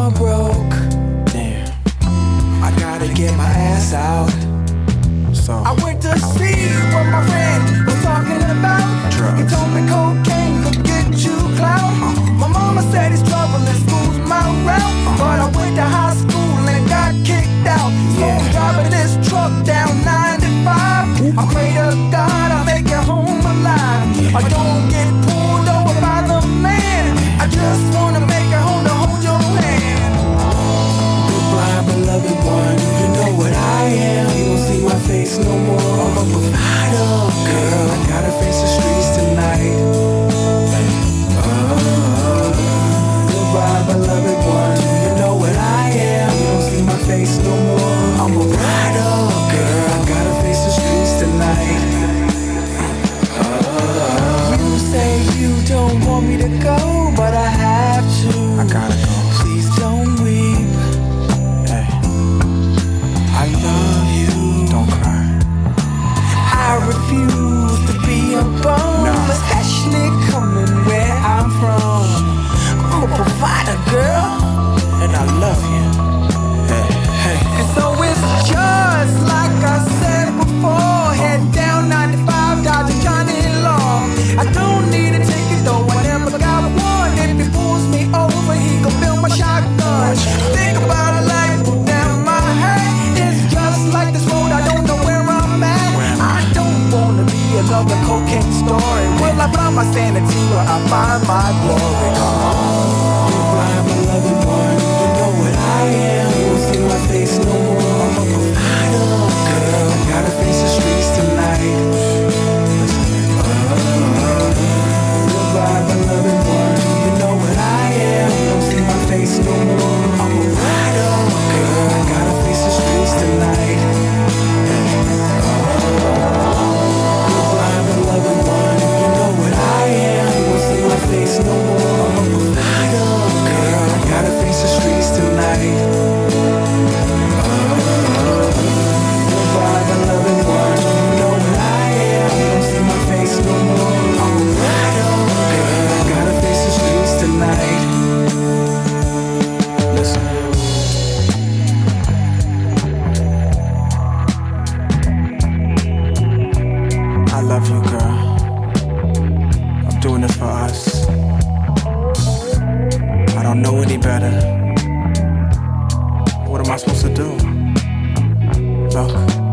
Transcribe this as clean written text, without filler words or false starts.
I'm broke. Damn. I gotta get my ass out. So I went to see what my friend was talking about. Drugs. He told me cocaine could get you clout. My mama said it's trouble in school's my route. But I went to high school and got kicked out. So I'm driving this truck down 95. I pray to God I make it home alive. I don't get pulled over by the man. I just wanna make it home to hold your hand. Goodbye, beloved one. You know what I am. You don't see my face no more. I'm a provider, girl. I gotta face the streets tonight. Goodbye, beloved one. You know what I am. You don't see my face no more. I'm a rider, girl. I gotta face the streets tonight. You say you don't want me to go, but I have to. I gotta go. Please don't weep. Hey, I love you. Don't cry. I refuse to be a bum, especially coming where I'm from. I'm a provider, girl, and I love you. Hey, hey. And so it's just like I said before. Head down 95, dodging Johnny Law. I don't need a ticket though, I never got one. If he pulls me over, he gon' fill my shotgun. Think about a life down my head. It's just like this road, I don't know where I'm at. I don't wanna be another cocaine story. Will I find my sanity or I find my glory? Goodbye, beloved one. You know what I am. You won't see my face no more. I'm a provider, girl. I gotta face the streets tonight. Goodbye, beloved one. You know what I am. You don't see my face no more. I'm a rider, girl. I gotta face the streets tonight. Goodbye, beloved one. You know what I am. You won't see my face no more. I'm a provider, girl. I gotta face the streets tonight. Goodbye, beloved one. You know what I am. You don't see my face no more. I'm a rider, girl. I gotta face the streets tonight. Listen. I love you, girl. I'm doing it for us. I don't know any better. What am I supposed to do? Look.